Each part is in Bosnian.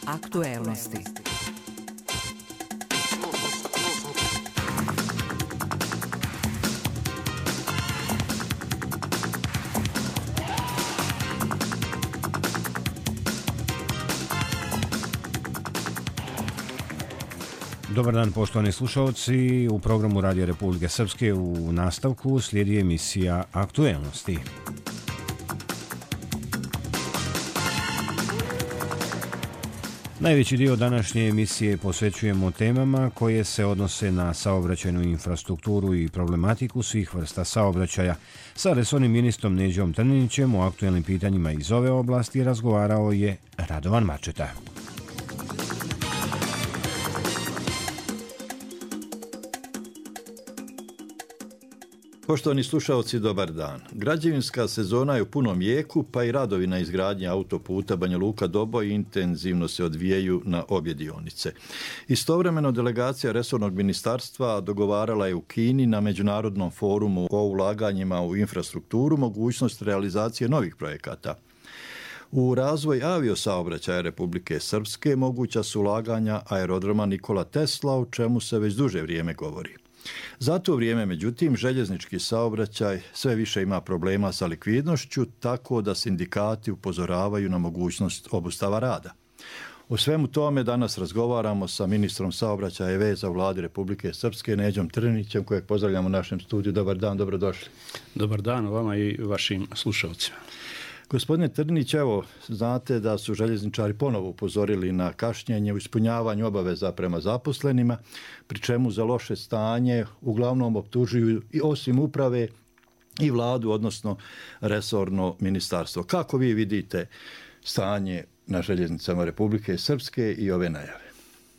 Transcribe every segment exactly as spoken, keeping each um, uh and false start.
Aktuelnosti. Dobar dan, poštovani slušalci. U programu Radio Republike Srpske u nastavku slijedi emisija Aktuelnosti. Najveći dio današnje emisije posvećujemo temama koje se odnose na saobraćajnu infrastrukturu i problematiku svih vrsta saobraćaja. Sa resornim ministrom Neđom Trninićem o aktuelnim pitanjima iz ove oblasti razgovarao je Radovan Mačeta. Poštovani slušalci, dobar dan. Građevinska sezona je u punom jeku, pa i radovi na izgradnji autoputa Banja Luka-Doboj intenzivno se odvijaju na obje dionice. Istovremeno delegacija resornog ministarstva dogovarala je u Kini na međunarodnom forumu o ulaganjima u infrastrukturu mogućnost realizacije novih projekata. U razvoj aviosaobraćaja Republike Srpske moguća su ulaganja aerodroma Nikola Tesla, o čemu se već duže vrijeme govori. Za to vrijeme, međutim, željeznički saobraćaj sve više ima problema sa likvidnošću, tako da sindikati upozoravaju na mogućnost obustava rada. O svemu tome danas razgovaramo sa ministrom saobraćaja i veza u Vladi Republike Srpske, Neđom Trninićem, kojeg pozdravljamo u našem studiju. Dobar dan, dobrodošli. Dobar dan vama i vašim slušalcima. Gospodine Trninić, evo, znate da su željezničari ponovo upozorili na kašnjenje u ispunjavanju obaveza prema zaposlenima, pri čemu za loše stanje uglavnom optužuju i osim uprave i vladu, odnosno resorno ministarstvo. Kako vi vidite stanje na željeznicama Republike Srpske i ove najave?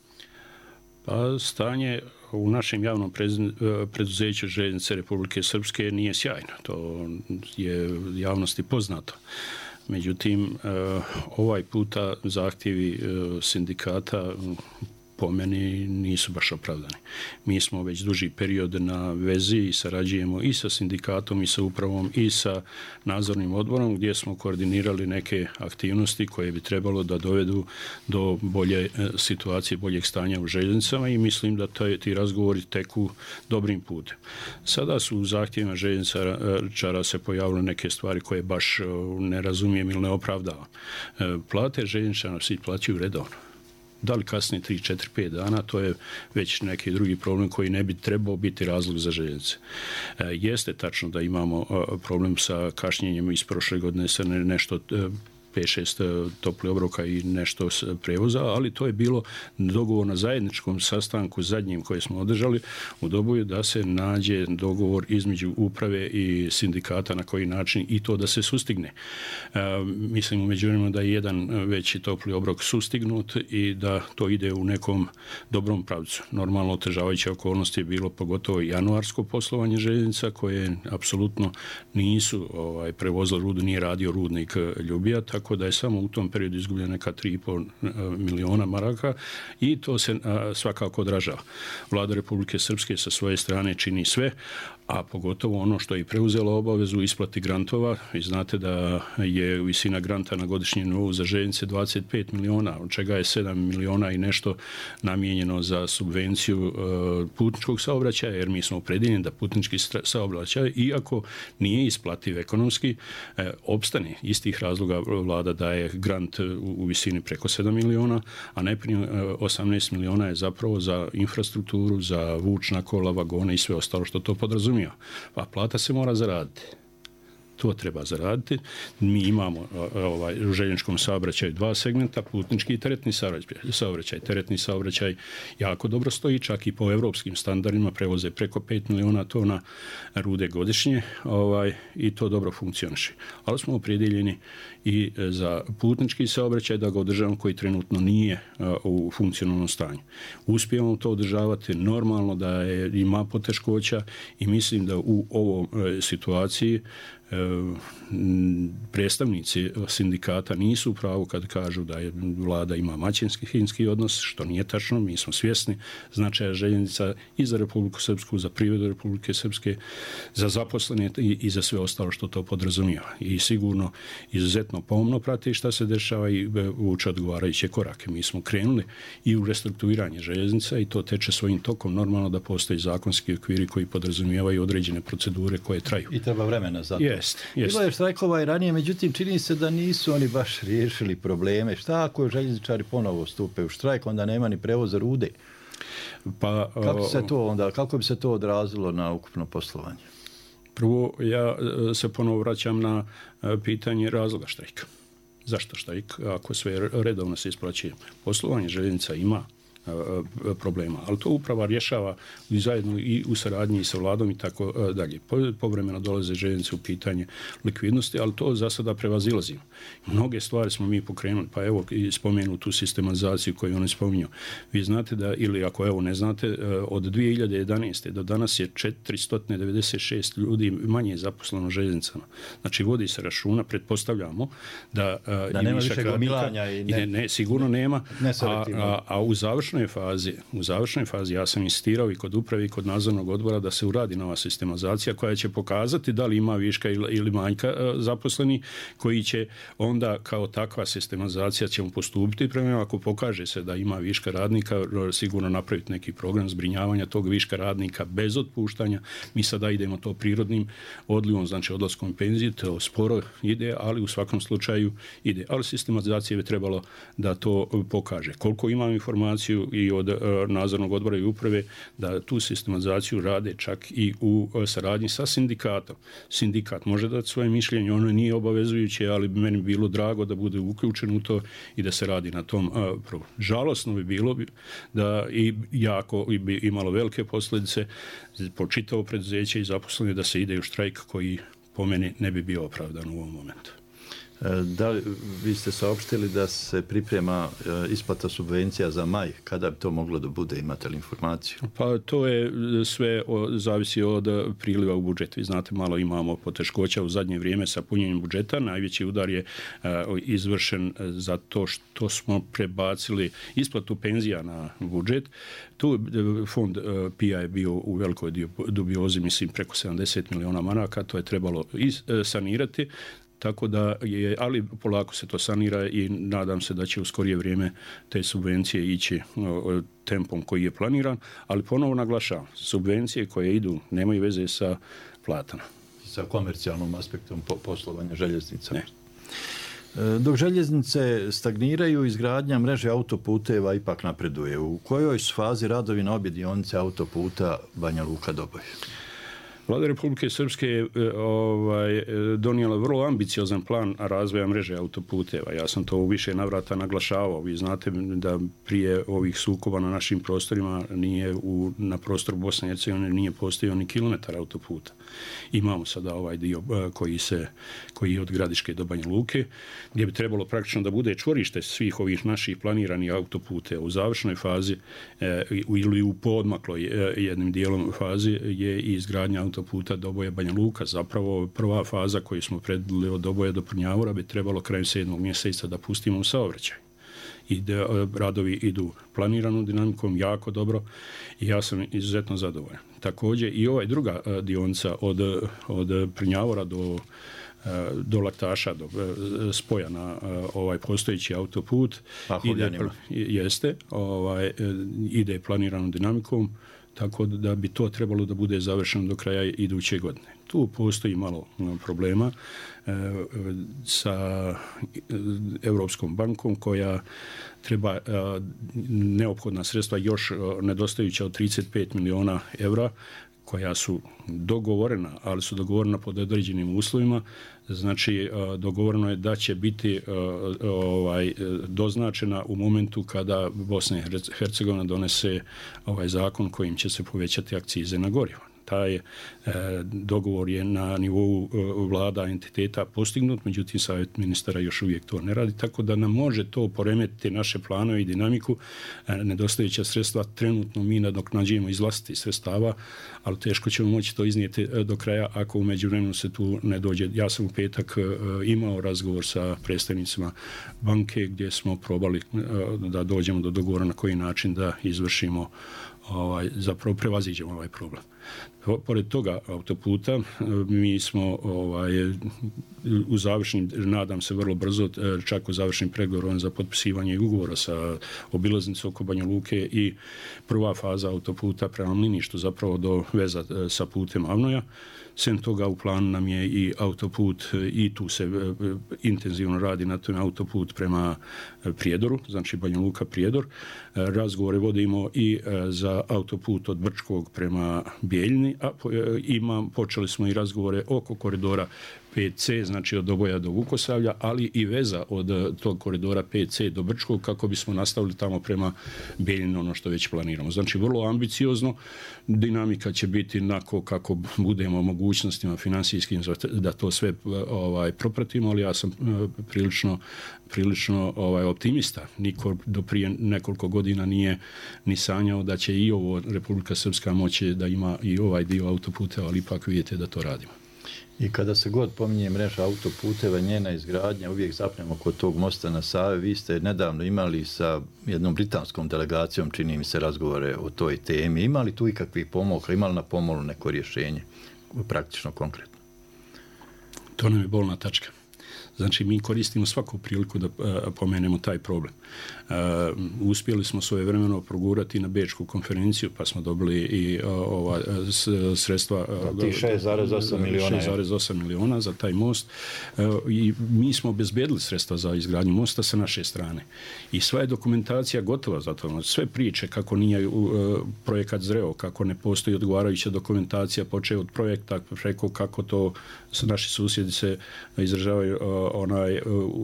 Pa stanje u našem javnom preduzeću Željeznice Republike Srpske nije sjajno. To je javnosti poznato. Međutim, ovaj puta zahtjevi sindikata po meni nisu baš opravdani. Mi smo već duži period na vezi i sarađujemo i sa sindikatom i sa upravom i sa nadzornim odborom gdje smo koordinirali neke aktivnosti koje bi trebalo da dovedu do bolje situacije, boljeg stanja u željeznicama i mislim da ti razgovori teku dobrim putem. Sada su u zahtjevima željezničara se pojavile neke stvari koje baš ne razumijem ili ne opravdavam. Plate željezničara se plaćaju redovno. Da li kasnije tri, četiri, pet dana, to je već neki drugi problem koji ne bi trebao biti razlog za željeznice. E, jeste tačno da imamo a, problem sa kašnjenjem iz prošle godine sa ne, nešto a, pet šest topli obroka i nešto prevoza, ali to je bilo dogovor na zajedničkom sastanku zadnjim koje smo održali u Doboju da se nađe dogovor između uprave i sindikata na koji način i to da se sustigne. E, mislim u međuvremenu da je jedan veći topli obrok sustignut i da to ide u nekom dobrom pravcu. Normalno otežavajuće okolnosti je bilo pogotovo januarsko poslovanje željeznica koje apsolutno nisu ovaj, prevozili rudu, nije radio rudnik Ljubija, tako da je samo u tom periodu izgubljeno neka tri i pol miliona maraka i to se a, svakako odražava. Vlada Republike Srpske sa svoje strane čini sve, a pogotovo ono što je preuzelo obavezu isplati grantova. Vi znate da je visina granta na godišnjem nivou za željeznice dvadeset pet miliona, od čega je sedam miliona i nešto namijenjeno za subvenciju e, putničkog saobraćaja, jer mi smo opredjeljeni da putnički saobraćaj, iako nije isplativ ekonomski, e, opstane. Istih razloga vlada daje grant u, u visini preko sedam miliona, a najprije osamnaest miliona je zapravo za infrastrukturu, za vučna kola, vagone i sve ostalo što to podrazumije. Pa plata se mora zaraditi. To treba zaraditi. Mi imamo ovaj, u željezničkom saobraćaju dva segmenta, putnički i teretni saobraćaj. Teretni saobraćaj jako dobro stoji, čak i po evropskim standardima prevoze preko pet miliona tona rude godišnje ovaj, i to dobro funkcioniše. Ali smo opredjeljeni i za putnički saobraćaj da ga održavamo koji trenutno nije u funkcionalnom stanju. Uspijemo to održavati normalno da je, ima poteškoća i mislim da u ovoj situaciji predstavnici sindikata nisu u pravu kad kažu da je vlada ima maćehinski odnos, što nije tačno. Mi smo svjesni značaja željeznica i za Republiku Srpsku, za privredu Republike Srpske, za zaposlene i, i za sve ostalo što to podrazumijeva. I sigurno izuzetno pomno prati šta se dešava i vuče odgovarajuće korake. Mi smo krenuli i u restrukturiranje željeznica i to teče svojim tokom. Normalno da postoji zakonski okviri koji podrazumijevaju određene procedure koje traju. I treba vremena za to. Jest, jest. Bilo je štrajkova i ranije, međutim čini se da nisu oni baš riješili probleme. Šta ako željezničari ponovo stupe u štrajk, onda nema ni prevoza rude? Pa, kako, se to onda, kako bi se to odrazilo na ukupno poslovanje? Prvo, ja se ponovo vraćam na pitanje razloga štrajka. Zašto štrajk? Ako sve redovno se isplaćuje, poslovanje željeznica ima problema, ali to uprava rješava i zajedno i u saradnji sa vladom i tako dalje. Povremeno dolaze željeznice u pitanje likvidnosti, ali to za sada prevazilazimo. Mnoge stvari smo mi pokrenuli, pa evo i spomenu tu sistematizaciju koju oni spominju. Vi znate da, ili ako evo ne znate, od dvije hiljade jedanaeste do danas je četiristo devedeset šest ljudi manje zaposleno željeznicama. Znači vodi se računa, pretpostavljamo da, da nema više gomilanja i ne, ne, ne, sigurno nema, a, a, a u završnoj fazi, u završnoj fazi ja sam insistirao i kod uprave i kod nadzornog odbora da se uradi nova sistematizacija koja će pokazati da li ima viška ili, ili manjka zaposleni, koji će onda kao takva sistematizacija ćemo postupiti prema, ako pokaže se da ima viška radnika, sigurno napraviti neki program zbrinjavanja tog viška radnika bez otpuštanja. Mi sada idemo to prirodnim odlivom, znači odlaskom penzije, to sporo ide, ali u svakom slučaju ide. Ali sistematizacija bi trebalo da to pokaže. Koliko imam informaciju i od nadzornog odbora i uprave da tu sistematizaciju rade čak i u saradnji sa sindikatom. Sindikat može dati svoje mišljenje, ono nije obavezujuće, ali bi meni bilo drago da bude uključen u to i da se radi na tom prvo. Žalosno bi bilo da i jako bi imalo velike posljedice po čitavo preduzeće i zaposlene da se ide u štrajk koji po meni ne bi bio opravdan u ovom momentu. Da li, vi ste saopštili da se priprema isplata subvencija za maj. Kada bi to moglo da bude? Imate li informaciju? Pa to je sve o, zavisi od priliva u budžet. Vi znate, malo imamo poteškoća u zadnje vrijeme sa punjenjem budžeta. Najveći udar je a, izvršen za to što smo prebacili isplatu penzija na budžet. Tu fond P I A je bio u velikoj dubiozi, mislim preko sedamdeset miliona maraka. To je trebalo is, sanirati. Tako da je, ali polako se to sanira i nadam se da će u skorije vrijeme te subvencije ići o, tempom koji je planiran, ali ponovo naglašavam, subvencije koje idu nemaju veze sa platama. Sa komercijalnom aspektom poslovanja željeznica. Ne. Dok željeznice stagniraju, izgradnja mreže autoputeva ipak napreduje. U kojoj su fazi radovi na obje dionice autoputa Banja Luka-Doboj? Vlada Republike Srpske je ovaj, donijela vrlo ambiciozan plan razvoja mreže autoputeva. Ja sam to u više navrata naglašavao. Vi znate da prije ovih sukoba na našim prostorima nije u, na prostoru Bosne i Hercegovine nije postojao ni kilometar autoputa. Imamo sada ovaj dio koji, se, koji je od Gradiške do Banja Luke, gdje bi trebalo praktično da bude čvorište svih ovih naših planiranih autoputeva. U završnoj fazi eh, ili u poodmakloj eh, jednim dijelom fazi je i izgradnja autoputa puta Doboja Banja Luka. Zapravo prva faza koju smo predvidjeli od Doboja do Prnjavora bi trebalo krajem sedmog mjeseca da pustimo u saobraćaj. I da radovi idu planiranom dinamikom jako dobro i ja sam izuzetno zadovoljan. Također i ovaj druga dionica od, od Prnjavora do do Laktaša, do spoja na ovaj postojeći autoput ide, jeste, ovaj, ide planiranom dinamikom, tako da bi to trebalo da bude završeno do kraja iduće godine. Tu postoji malo problema e, sa Europskom bankom koja treba e, neophodna sredstva još nedostajuća od trideset pet miliona evra koja su dogovorena, ali su dogovorena pod određenim uslovima. Znači, dogovoreno je da će biti ovaj, doznačena u momentu kada Bosna i Hercegovina donese ovaj zakon kojim će se povećati akcize na gorivo. taj e, dogovor je na nivou e, vlada entiteta postignut, međutim savjet ministara još uvijek to ne radi, tako da nam može to poremetiti naše planove i dinamiku. E, nedostajuća sredstva trenutno mi nadoknađujemo iz vlastitih sredstava, ali teško ćemo moći to iznijeti do kraja ako u međuvremenu se tu ne dođe. Ja sam u petak e, imao razgovor sa predstavnicima banke gdje smo probali e, da dođemo do dogovora na koji način da izvršimo, ovaj, zapravo prevaziđemo ovaj problem. Pored toga autoputa mi smo ovaj, u završnim, nadam se vrlo brzo, čak u završnim pregovorom za potpisivanje ugovora sa obilaznicom oko Banja Luke i prva faza autoputa prema Mliništu, zapravo do veza sa putem Avnoja. Sem toga u planu nam je i autoput i tu se intenzivno radi na tom autoput prema Prijedoru, znači Banja Luka Prijedor. Razgovore vodimo i za autoput od Brčkog prema Bijeljini, a imam, počeli smo i razgovore oko koridora pet ce, znači od Doboja do Vukosavlja, ali i veza od tog koridora pet ce do Brčkog kako bismo nastavili tamo prema Bijeljini, ono što već planiramo. Znači vrlo ambiciozno, dinamika će biti nako kako budemo mogućnostima finansijskim da to sve ovaj propratimo, ali ja sam prilično prilično ovaj optimista. Niko do prije nekoliko godina nije ni sanjao da će i ovo Republika Srpska moći da ima i ovaj dio autoputeva, ali ipak vidite da to radimo. I kada se god pominje mreža autoputeva, njena izgradnja, uvijek zapnemo kod tog mosta na Savi. Vi ste nedavno imali sa jednom britanskom delegacijom, čini mi se, razgovore o toj temi. Imali tu ikakvih pomoka, imali na pomolu neko rješenje, praktično, konkretno? To nam je bolna tačka. Znači, mi koristimo svaku priliku da a, pomenemo taj problem. A, uspjeli smo svojevremeno progurati na Bečku konferenciju, pa smo dobili i a, ova s, sredstva šest zarez osam miliona. šest zarez osam miliona za taj most. A, I mi smo obezbedili sredstva za izgradnju mosta sa naše strane. I sva je dokumentacija gotova za to. Sve priče kako nije a, projekat zreo, kako ne postoji odgovarajuća dokumentacija, počeo od projekta preko kako to naši susjedi se izražavaju onaj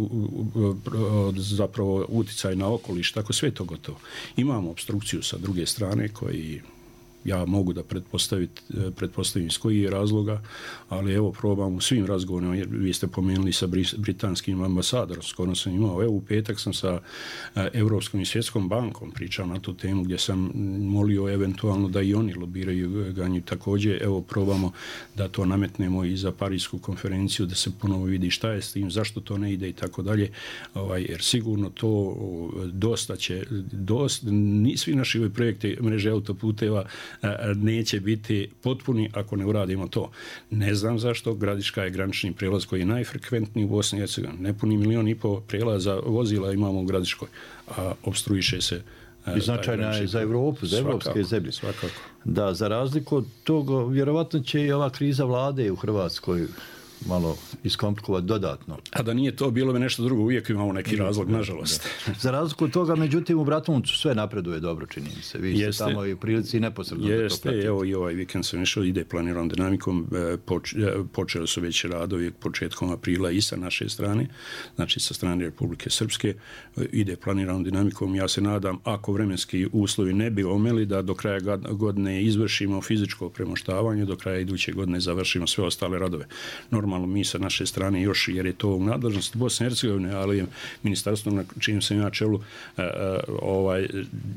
zapravo uticaj na okoliš, tako sve to gotovo. Imamo obstrukciju sa druge strane koji ja mogu da pretpostaviti, pretpostavim iz kojih je razloga, ali evo probam u svim razgovorima, jer vi ste pomenuli sa britanskim ambasadorom, skoro sam imao, evo u petak sam sa Europskom i Svjetskom bankom pričao na tu temu gdje sam molio eventualno da i oni lobiraju ganju. Također, evo probamo da to nametnemo i za Parijsku konferenciju, da se ponovo vidi šta je s tim, zašto to ne ide i tako dalje, jer sigurno to dosta će, dosta, svi naši ovi projekti mreže autoputeva neće biti potpuni ako ne uradimo to. Ne znam zašto, Gradiška je granični prijelaz koji je najfrekventniji u Bosni i Hercegovini. Nepuni milion i pol prijelaza vozila imamo u Gradiškoj, a obstruiše se. I značajna je za Evropu, za evropske zemlje. Svakako. Da, za razliku od toga, vjerovatno će i ova kriza vlade u Hrvatskoj malo iskomplikovati dodatno. A da nije to, bilo bi nešto drugo, uvijek imamo neki razlog, nažalost. Da. Za razliku od toga, međutim, u Bratuncu sve napreduje dobro, čini mi se. Vi ste tamo i u prilici neposredno jeste, da to pratite. Evo i ovaj vikend sam išao, ide planiranom dinamikom, poč, počeli su već radovi početkom aprila i sa naše strane, znači sa strane Republike Srpske, ide planiranom dinamikom. Ja se nadam, ako vremenski uslovi ne bi omeli, da do kraja godine izvršimo fizičko premoštavanje, do kraja iduće godine završimo sve ostale radove. Normalno mi sa naše strane još, jer je to u nadležnosti Bosne i Hercegovine, ali je ministarstvo na čijem sam ja čelu ovaj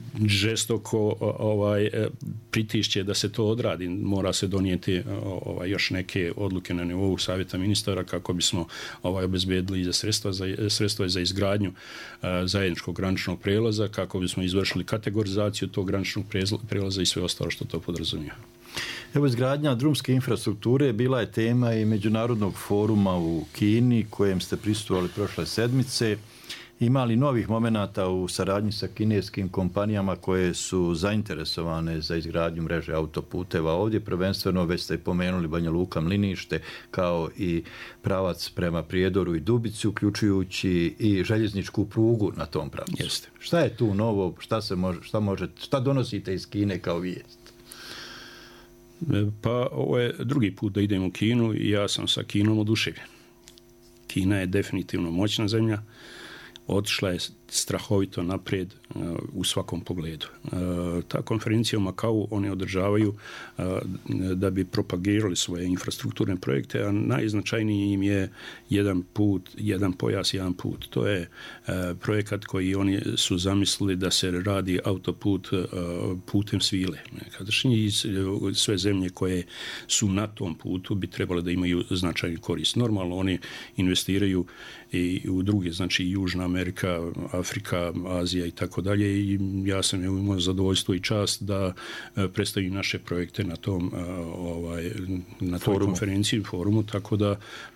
žestoko ovaj pritišće da se to odradi. Mora se donijeti ovaj još neke odluke na nivou savjeta ministara kako bismo ovaj obezbedili za sredstva za sredstva za izgradnju zajedničkog graničnog prelaza, kako bismo izvršili kategorizaciju tog graničnog prelaza i sve ostalo što to podrazumijeva. Evo, izgradnja drumske infrastrukture bila je tema i međunarodnog foruma u Kini kojem ste prisustvovali prošle sedmice. Ima li novih momenata u saradnji sa kineskim kompanijama koje su zainteresovane za izgradnju mreže autoputeva ovdje? Prvenstveno već ste pomenuli Banja Luka Mlinište kao i pravac prema Prijedoru i Dubici, uključujući i željezničku prugu na tom pravcu. Jeste. Šta je tu novo? Šta se može, šta može, šta donosite iz Kine kao vijest? Pa ovo je drugi put da idem u Kinu i ja sam sa Kinom oduševljen. Kina je definitivno moćna zemlja, otišla je strahovito naprijed u svakom pogledu. Ta konferencija u Makau oni održavaju da bi propagirali svoje infrastrukturne projekte, a najznačajniji im je jedan put, jedan pojas, jedan put. To je projekat koji oni su zamislili da se radi autoput putem svile. Nekadašnji sve zemlje koje su na tom putu bi trebale da imaju značajnu korist. Normalno oni investiraju i u druge, znači Južna Amerika, Afrika, Azija i tako dalje, i ja sam imao zadovoljstvo i čast da predstavim naše projekte na tom ovaj, na toj forumu. konferenciji, forumu, tako da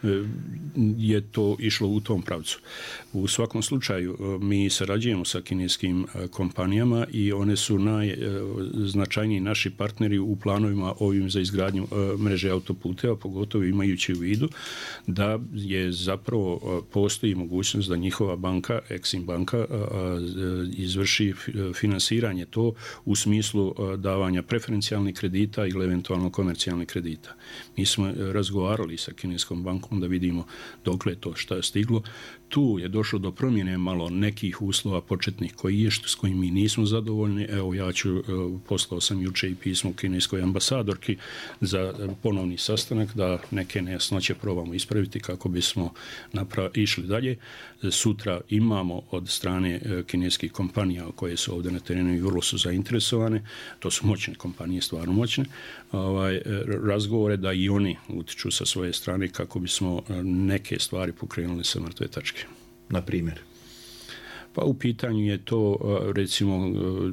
je to išlo u tom pravcu. U svakom slučaju mi sarađujemo sa kineskim kompanijama i one su najznačajniji naši partneri u planovima ovim za izgradnju mreže autoputeva, pogotovo imajući u vidu da je zapravo postoji mogućnost da njihova banka, Exim banka, izvrši finansiranje to u smislu davanja preferencijalnih kredita ili eventualno komercijalnih kredita. Mi smo razgovarali sa kineskom bankom da vidimo dokle to šta je stiglo. Tu je došlo do promjene malo nekih uslova početnih koji je s kojim mi nismo zadovoljni. Evo ja ću, poslao sam juče i pismo kineskoj ambasadorki za ponovni sastanak da neke nejasnoće probamo ispraviti kako bismo napra- išli dalje. Sutra imamo od strane kineskih kompanija koje su ovdje na terenu i vrlo su zainteresovane. To su moćne kompanije, stvarno moćne. Ovaj, razgovore da i oni utiču sa svoje strane kako bismo neke stvari pokrenuli sa mrtve tačke. Na primjer? Pa u pitanju je to recimo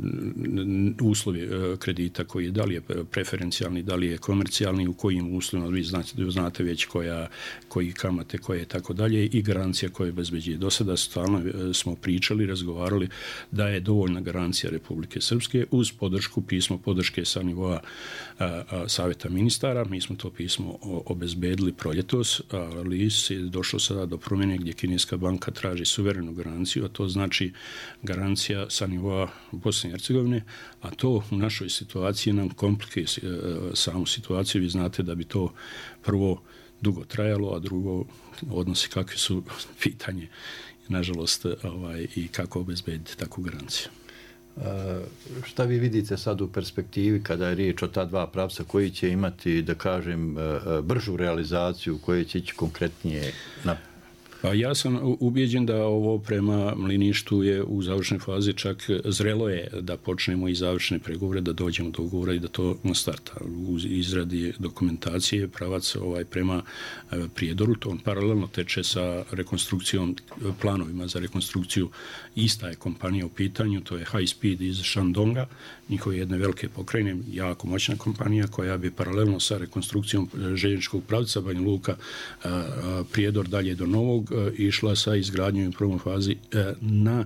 uslovi kredita koji je, da li je preferencijalni, da li je komercijalni, u kojim uslovima, vi znate, znate već koja, koji kamate, koje tako dalje i garancija koje obezbeđuje. Do sada stalno smo pričali, razgovarali da je dovoljna garancija Republike Srpske uz podršku, pismo podrške sa nivoa Savjeta ministara. Mi smo to pismo obezbedili proljetos, ali je došlo sada do promjene gdje kineska banka traži suverenu garanciju, a to znači znači garancija sa nivoa Bosne i Hercegovine, a to u našoj situaciji nam komplikuje samu situaciju. Vi znate da bi to prvo dugo trajalo, a drugo odnosi kakve su pitanje, nažalost, ovaj, i kako obezbediti takvu garanciju. Uh, šta vi vidite sad u perspektivi kada je riječ o ta dva pravca koji će imati, da kažem, uh, bržu realizaciju, koje će ići konkretnije na... Pa ja sam ubijeđen da ovo prema Mliništu je u završnoj fazi, čak zrelo je da počnemo i završne pregovore, da dođemo do ugovora i da to starta. U izradi dokumentacije pravac ovaj prema Prijedoru, to on paralelno teče sa rekonstrukcijom, planovima za rekonstrukciju. Ista je kompanija u pitanju, to je High Speed iz Shandonga, njihove jedne velike pokrajine, jako moćna kompanija koja bi paralelno sa rekonstrukcijom željezničkog pravca Banja Luka, Prijedor dalje do Novog išla sa izgradnjom u prvoj fazi na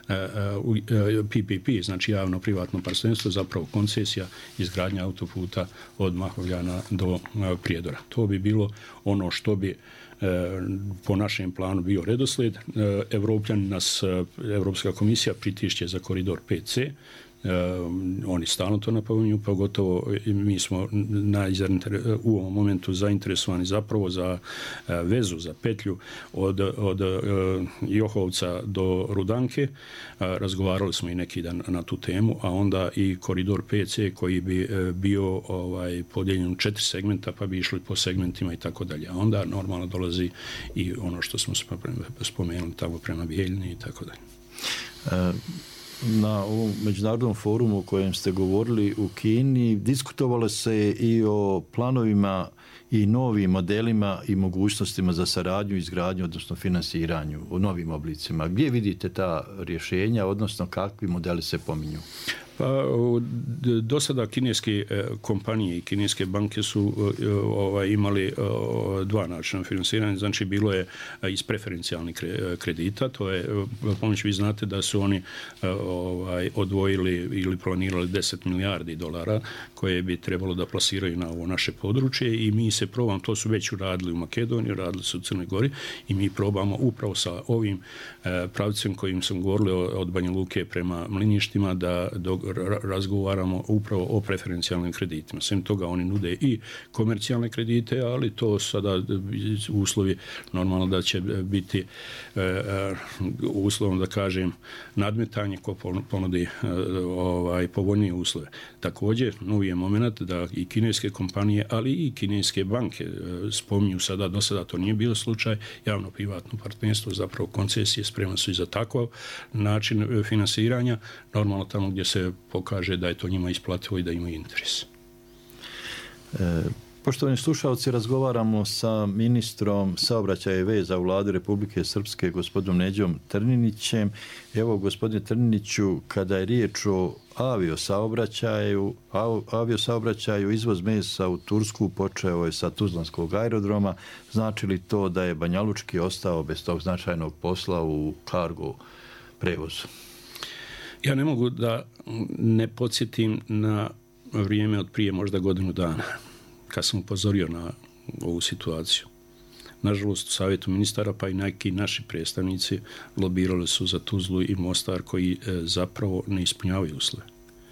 P P P, znači javno-privatno partnerstvo, zapravo koncesija izgradnja autoputa od Mahovljana do Prijedora. To bi bilo ono što bi po našem planu bio redoslijed. Evropljani nas, Evropska komisija pritišće za koridor P C. Uh, oni stalno to napominju, pogotovo mi smo na, u ovom momentu zainteresovani zapravo za uh, vezu, za petlju od, od uh, Johovca do Rudanke. Uh, razgovarali smo i neki dan na tu temu, a onda i koridor P C koji bi uh, bio ovaj, podijeljen u četiri segmenta, pa bi išli po segmentima i tako dalje. A onda normalno dolazi i ono što smo spomenuli tamo prema Bijeljini i tako dalje. Uh. Na ovom međunarodnom forumu o kojem ste govorili u Kini diskutovalo se i o planovima i novim modelima i mogućnostima za saradnju, izgradnju, odnosno finansiranju u novim oblicima. Gdje vidite ta rješenja, odnosno kakvi modeli se pominju? Pa, do sada kineske kompanije i kineske banke su ovaj, imali dva načina finansiranja, znači bilo je iz preferencijalnih kredita, to je, pomoć vi znate da su oni ovaj, odvojili ili planirali deset milijardi dolara koje bi trebalo da plasiraju na ovo naše područje i mi se probamo, to su već uradili u Makedoniji, radili su u Crnoj Gori i mi probamo upravo sa ovim pravcem kojim sam govorio od Banja Luke prema Mliništima da do, razgovaramo upravo o preferencijalnim kreditima. Sem toga oni nude i komercijalne kredite, ali to sada uslovi normalno da će biti uslovno da kažem nadmetanje ko ponudi ovaj, povoljnije uslove. Također, novi je moment da i kineske kompanije, ali i kineske banke spominju sada, do sada to nije bilo slučaj, javno-privatno partnerstvo, zapravo koncesije spremne su i za takav način finansiranja, normalno tamo gdje se pokaže da je to njima isplativo i da imaju interes. E, poštovani slušalci, razgovaramo sa ministrom saobraćaja i veza u Vladi Republike Srpske, gospodinom Neđom Trninićem. Evo, gospodine Trniniću, kada je riječ o aviosaobraćaju, aviosaobraćaju, izvoz mesa u Tursku počeo je sa Tuzlanskog aerodroma. Znači li to da je Banja Lučki ostao bez tog značajnog posla u kargo prevozu? Ja ne mogu da ne podsjetim na vrijeme od prije možda godinu dana, kad sam upozorio na ovu situaciju. Nažalost, u Savjetu ministara pa i neki naši predstavnici lobirali su za Tuzlu i Mostar koji zapravo ne ispunjavaju uslove.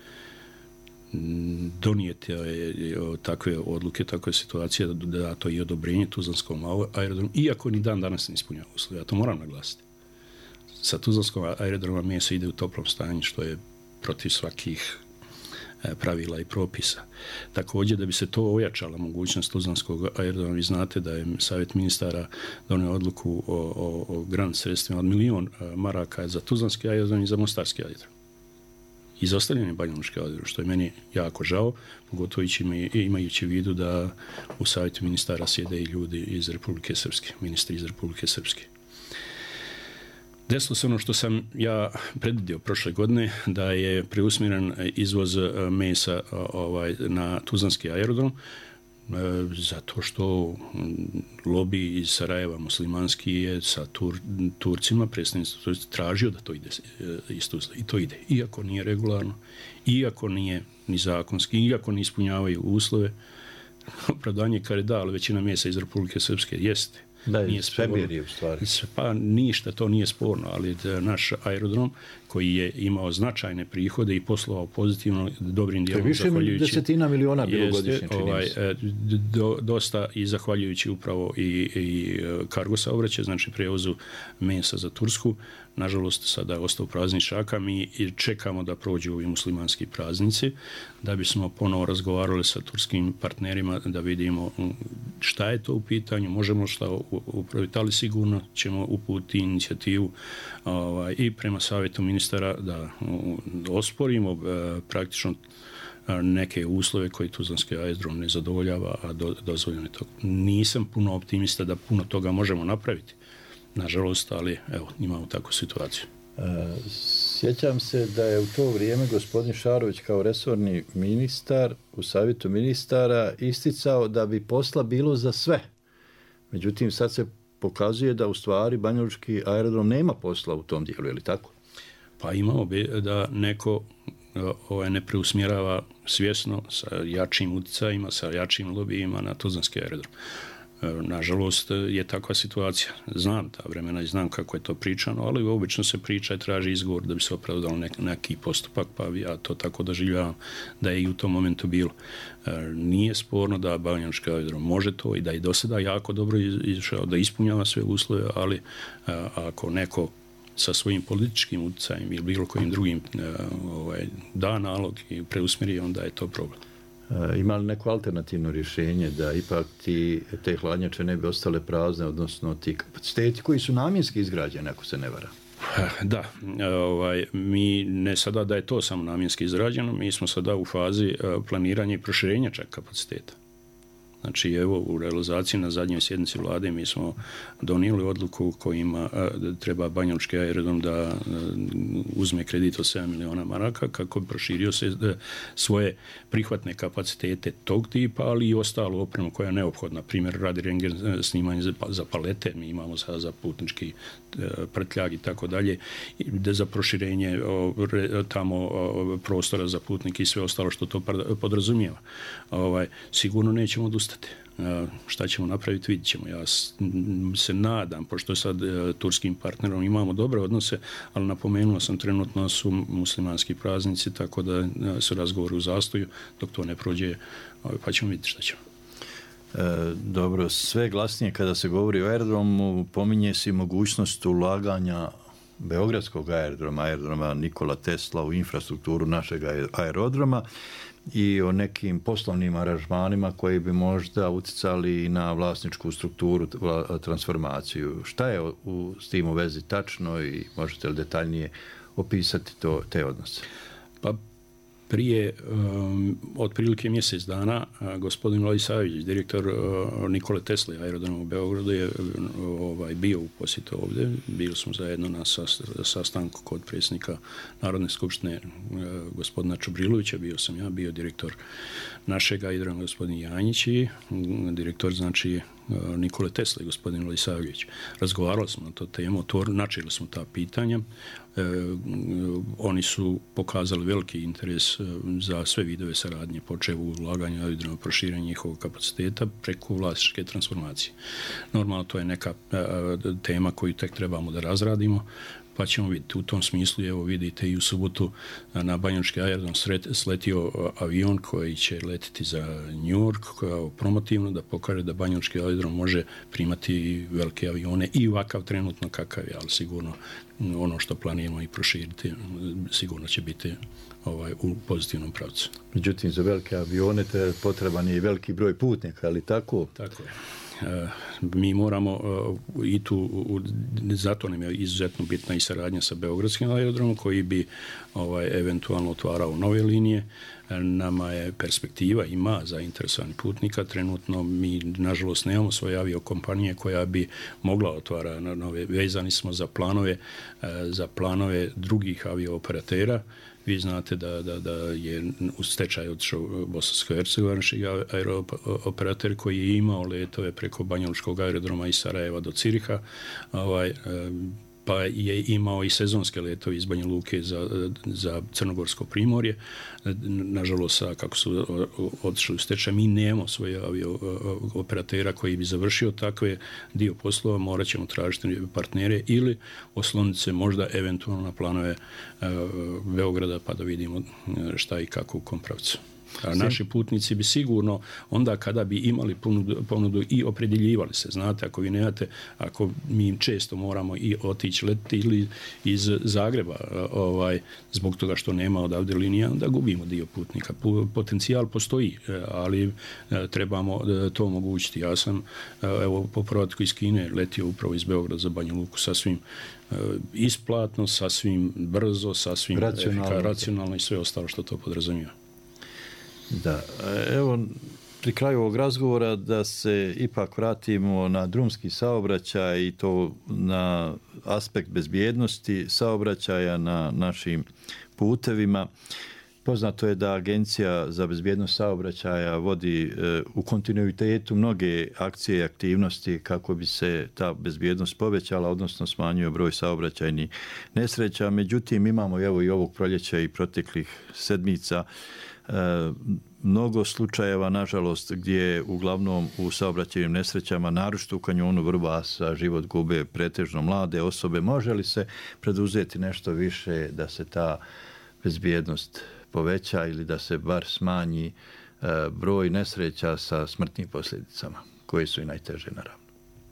Donijeti je takve odluke, takve situacije da da to i odobrenje Tuzlanskom aerodromu, iako ni dan danas ne ispunjava uslove. Ja to moram naglasiti. Sa Tuzlanskog aerodroma meso ide u toplom stanju, što je protiv svakih pravila i propisa. Također, da bi se to ojačala mogućnost Tuzlanskog aerodroma, vi znate da je Savjet ministara donio odluku o, o, o grant sredstvima od milion maraka za Tuzlanski aerodrom i za Mostarski aerodrom. Izostavljen je Banja Lučki aerodrom, što je meni jako žao, pogotovo imajući u vidu da u Savjetu ministara sjede i ljudi iz Republike Srpske, ministri iz Republike Srpske. Desilo se ono što sam ja predvidio prošle godine, da je preusmjeren izvoz mesa ovaj, na Tuzlanski aerodrom, zato što lobi iz Sarajeva muslimanski je sa Tur, Turcima, predstavnici tražio da to ide iz Tuzle. I to ide. Iako nije regularno, iako nije ni zakonski, iako ne ispunjavaju uslove, opravdanje kada je da, ali većina mesa iz Republike Srpske jeste. Da, nije sporno. U stvari. Pa ništa, to nije sporno, ali naš aerodrom koji je imao značajne prihode i poslovao pozitivno dobrim dijelom. Više desetina miliona bilo godišnje, čini ovaj, do, dosta i zahvaljujući upravo i, i kargo saobraćaj, znači prevozu mesa za Tursku. Nažalost, sada je ostao prazni šaka. Mi čekamo da prođu ovi muslimanski praznici, da bismo ponovo razgovarali sa turskim partnerima, da vidimo šta je to u pitanju, možemo šta upraviti, ali sigurno ćemo uputiti inicijativu ovaj, i prema Savjetu ministara da osporimo praktično neke uslove koje Tuzlanski aerodrom ne zadovoljava, a do, dozvoljeno je to. Nisam puno optimista da puno toga možemo napraviti. Nažalost, ali evo, imamo takvu situaciju. Sjećam se da je u to vrijeme gospodin Šarović kao resorni ministar u Savjetu ministara isticao da bi posla bilo za sve. Međutim, sad se pokazuje da u stvari Banja Lučki aerodrom nema posla u tom dijelu, je li tako? Pa imao bi da neko ovaj, ne preusmjerava svjesno sa jačim utjecajima, sa jačim lobijima na Tuzlanski aerodrom. Nažalost je takva situacija. Znam ta vremena i znam kako je to pričano, ali obično se priča i traži izgovor da bi se opravdalo nek, neki postupak, pa ja to tako doživljavam da je i u tom momentu bilo. Nije sporno da Banja Lučki aerodrom može to i da je do sada jako dobro izšao, da ispunjava sve uslove, ali ako neko sa svojim političkim utjecajem ili bilo kojim drugim ovaj, da nalog i preusmjeri, onda je to problem. Ima li neko alternativno rješenje da ipak ti, te hladnjače ne bi ostale prazne, odnosno ti kapaciteti koji su namjenski izgrađeni, ako se ne vara? Da, ovaj, mi ne sada da je to samo namjenski izrađeno, mi smo sada u fazi planiranja i proširenja čak kapaciteta. Znači, evo, u realizaciji na zadnjoj sjednici vlade mi smo donijeli odluku kojima treba Banja Lučki aerodrom da uzme kredit od sedam miliona maraka kako bi proširio se svoje prihvatne kapacitete tog tipa, ali i ostalo opremu koja je neophodna. Primjer, radi rentgen snimanje za palete, mi imamo sada za putnički prtljag i tako dalje, za proširenje tamo prostora za putnike i sve ostalo što to podrazumijeva. Ovaj, sigurno nećemo odustati. Šta ćemo napraviti, vidjet ćemo. Ja se nadam, pošto sad turskim partnerom imamo dobre odnose, ali napomenuo sam, trenutno su muslimanski praznici, tako da su razgovori u zastoju, dok to ne prođe, pa ćemo vidjeti šta ćemo. E, dobro, sve glasnije kada se govori o aerodromu, pominje se mogućnost ulaganja Beogradskog aerodroma, aerodroma Nikola Tesla u infrastrukturu našeg aerodroma i o nekim poslovnim aranžmanima koji bi možda uticali na vlasničku strukturu, transformaciju. Šta je u, s tim u vezi tačno i možete li detaljnije opisati to, te odnose? Pa prije um, otprilike mjesec dana a, gospodin Lojzije Savić, direktor uh, Nikole Tesla aerodroma u Beogradu, je ovaj, bio u posjetu ovdje. Bili smo zajedno na sastanku kod predsjednika Narodne skupštine uh, gospodina Čubrilovića, bio sam ja, bio direktor našeg aerodroma gospodin Janjić i direktor znači Nikole Tesla i gospodin Lojzije Savić. Razgovarali smo na to temu, načeli smo ta pitanja. E, oni su pokazali veliki interes za sve vidove saradnje, počev u ulaganju aerodroma, proširenje njihovog kapaciteta preko vlasničke transformacije. Normalno to je neka a, tema koju tek trebamo da razradimo, pa ćemo vidjeti. U tom smislu, evo vidite, i u subotu na banjalučki aerodrom sletio avion koji će letiti za New York kao promotivno, da pokaže da banjalučki aerodrom može primati velike avione i ovakav trenutno kakav je, ali sigurno ono što planiramo i proširiti sigurno će biti ovaj, u pozitivnom pravcu. Međutim, za velike avione potreban je i veliki broj putnika, ali tako? Tako je. Mi moramo i tu, zato nam je izuzetno bitna i saradnja sa Beogradskim aerodromom koji bi ovaj, eventualno otvarao nove linije. Nama je perspektiva, ima zainteresovanih putnika. Trenutno mi, nažalost, nemamo svoje aviokompanije koja bi mogla otvarati nove. Vezani smo za planove, za planove drugih aviooperatera. Vi znate da, da, da je u stečaj otišao bosansko-hercegovački aerooperater koji je imao letove preko banjalučkog aerodroma iz Sarajeva do Ciriha, ovaj, pa je imao i sezonske letove iz Banja Luke za, za Crnogorsko primorje. Nažalost, kako su otišli u stečaj, mi nemamo svoje avio-operatera koji bi završio takve dio poslova, morat ćemo tražiti partnere ili osloniti se možda eventualno na planove Beograda pa da vidimo šta i kako u kom pravcu. A naši putnici bi sigurno onda kada bi imali ponudu, ponudu i opredjeljivali se. Znate, ako vi nemate, ako mi često moramo i otići letiti ili iz Zagreba ovaj, zbog toga što nema odavde linija, onda gubimo dio putnika. Potencijal postoji, ali trebamo to omogućiti. Ja sam evo, po povratku iz Kine letio upravo iz Beograda za Banja Luku sasvim isplatno, sasvim brzo, sasvim racionalno, racionalno i sve ostalo što to podrazumijeva. Da, evo pri kraju ovog razgovora da se ipak vratimo na drumski saobraćaj i to na aspekt bezbjednosti saobraćaja na našim putevima. Poznato je da Agencija za bezbjednost saobraćaja vodi e, u kontinuitetu mnoge akcije i aktivnosti kako bi se ta bezbjednost povećala, odnosno smanjio broj saobraćajnih nesreća. Međutim, imamo evo i ovog proljeća i proteklih sedmica e, mnogo slučajeva, nažalost, gdje uglavnom u saobraćajnim nesrećama, naročito u kanjonu Vrbasa, život gube pretežno mlade osobe. Može li se preduzeti nešto više da se ta bezbjednost poveća ili da se bar smanji e, broj nesreća sa smrtnim posljedicama, koje su i najteže, naravno?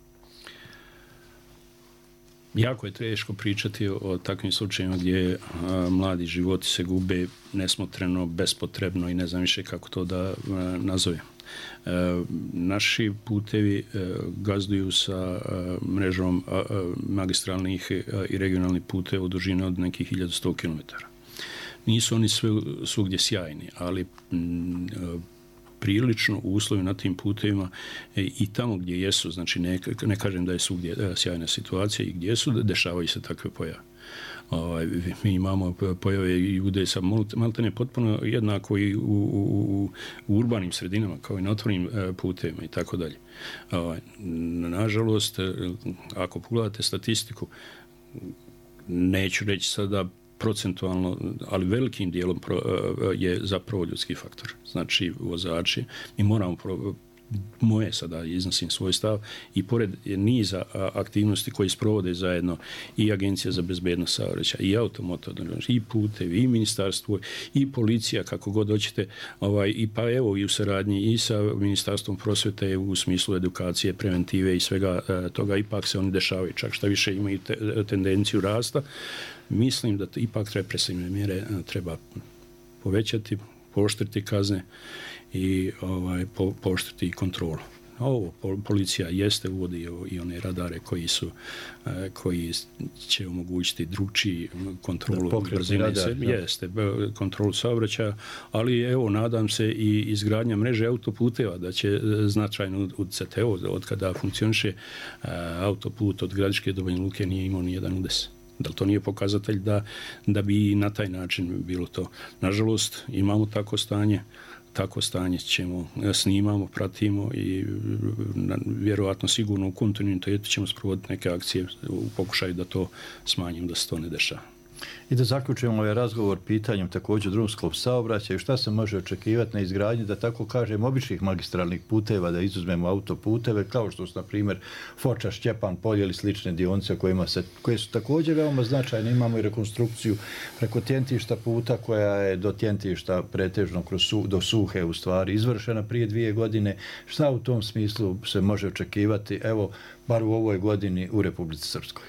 Jako je teško pričati o takvim slučajima gdje a, mladi životi se gube nesmotreno, bespotrebno i ne znam više kako to da a, nazovem. E, naši putevi e, gazduju sa a, mrežom a, a, magistralnih a, i regionalnih puteva u dužini od nekih hiljadu sto kilometara. Nisu oni sve, svugdje sjajni, ali m, prilično uslovi na tim putevima e, i tamo gdje jesu, znači ne, ne kažem da je svugdje e, sjajna situacija i gdje su, dešavaju se takve pojave. Ovaj, mi imamo pojave i ljude sa maltene potpuno jednako i u, u, u urbanim sredinama kao i na otvorenim e, putevima i tako dalje. Ovaj, nažalost, ako pogledate statistiku, neću reći sada procentualno, ali velikim dijelom pro, je zapravo ljudski faktor. Znači, vozači, mi moramo pro, moje sada iznosim svoj stav, i pored niza aktivnosti koje sprovode zajedno i Agencija za bezbednost saobraćaja, i automoto, i putevi, i ministarstvo, i policija, kako god hoćete, ovaj, i pa evo i u saradnji i sa Ministarstvom prosvete u smislu edukacije, preventive i svega toga, ipak se oni dešavaju, čak šta više imaju te, tendenciju rasta. Mislim da ipak represivne mjere treba povećati, pooštriti kazne i ovaj, po, pooštriti kontrolu. Ovo policija jeste uvodi i one radare koji su koji će omogućiti drugčiji kontrolu brzine, radar, jeste kontrolu saobraćaja, ali evo nadam se i izgradnja mreže autoputeva da će značajno utjecati. Evo od kada funkcioniše autoput od Gradiške do Banja Luke nije imao ni jedan udes. Da li to nije pokazatelj da, da bi na taj način bilo to? Nažalost, imamo tako stanje, tako stanje ćemo, snimamo, pratimo i vjerojatno sigurno u kontinuitetu ćemo sprovoditi neke akcije u pokušaju da to smanjimo, da se to ne dešava. I da zaključujemo ovaj razgovor pitanjem također drumskog saobraćaja i šta se može očekivati na izgradnji, da tako kažem, običnih magistralnih puteva, da izuzmemo autoputeve, kao što su, na primjer, Foča, Šćepan polje ili slične dionice kojima se, koje su također veoma značajne. Imamo i rekonstrukciju preko Tjentišta puta koja je do Tjentišta pretežno kroz su, do Suhe u stvari izvršena prije dvije godine. Šta u tom smislu se može očekivati, evo, bar u ovoj godini u Republici Srpskoj?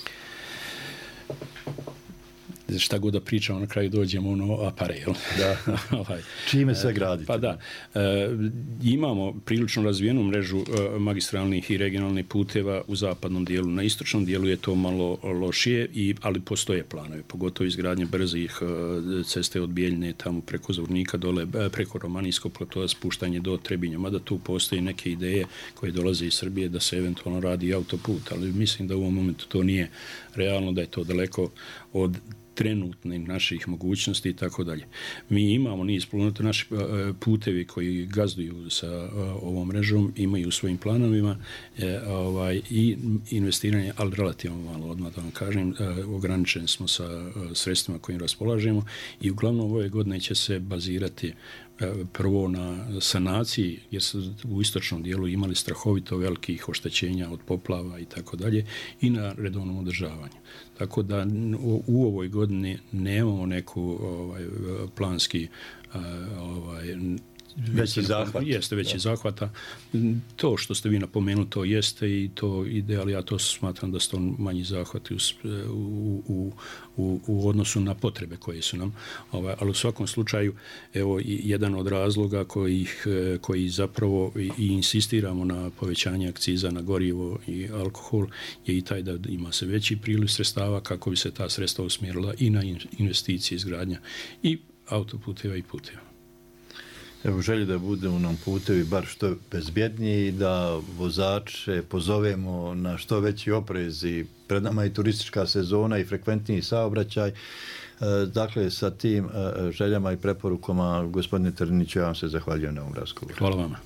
Šta god da pričamo, na kraju dođemo ono apare, jel? Da. ovaj. Čime sve gradite? Pa da. E, imamo prilično razvijenu mrežu e, magistralnih i regionalnih puteva u zapadnom dijelu. Na istočnom dijelu je to malo lošije, i, ali postoje planove, pogotovo izgradnje brzih e, ceste od Bijeljne tamo preko Zvornika dole, e, preko Romanijskog platoa, spuštanje do Trebinja, mada tu postoje neke ideje koje dolaze iz Srbije da se eventualno radi autoput, ali mislim da u ovom momentu to nije realno, da je to daleko od trenutnih naših mogućnosti i tako dalje. Mi imamo niz planova, naši putevi koji gazduju sa ovom mrežom imaju u svojim planovima e, ovaj, i investiranje, ali relativno malo, odmah da vam kažem, e, ograničeni smo sa e, sredstvima kojim raspolažemo i uglavnom ove godine će se bazirati prvo na sanaciji, jer su u istočnom dijelu imali strahovito velikih oštećenja od poplava i tako dalje, i na redovnom održavanju. Tako da u, u ovoj godini nemamo neku ovaj, planski ovaj, veći zahvat. Jeste veći da. zahvata. To što ste vi napomenuli, to jeste i to ide, ali ja to smatram da su to manji zahvati u, u, u, u odnosu na potrebe koje su nam. Ovaj, ali u svakom slučaju, evo, jedan od razloga koji, koji zapravo i, i insistiramo na povećanje akciza na gorivo i alkohol je i taj da ima se veći priliv sredstava kako bi se ta sredstva usmjerila i na investicije, izgradnja i autoputeva i puteva. Evo, želji da budemo nam putevi bar što bezbjedniji, da vozače pozovemo na što veći oprez, i pred nama je turistička sezona i frekventniji saobraćaj. Dakle, sa tim željama i preporukama, gospodine Trniniću, ja vam se zahvaljujem na ovom razgovoru. Hvala vama.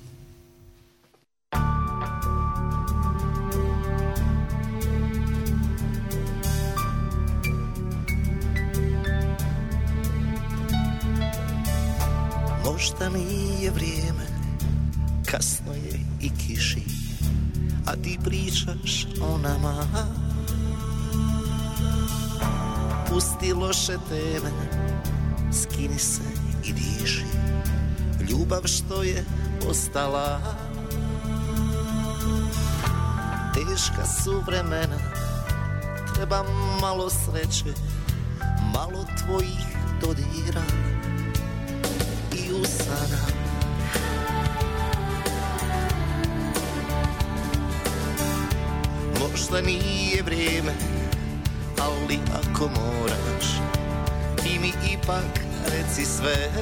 Možda nije vrijeme, kasno je i kiši, a ti pričaš o nama. Pusti loše teme, skini se i diši, ljubav što je ostala. Teška su vremena, treba malo sreće, malo tvojih dodira i usana. Možda nije vrijeme, ali ako moraš, ti mi ipak reci sve.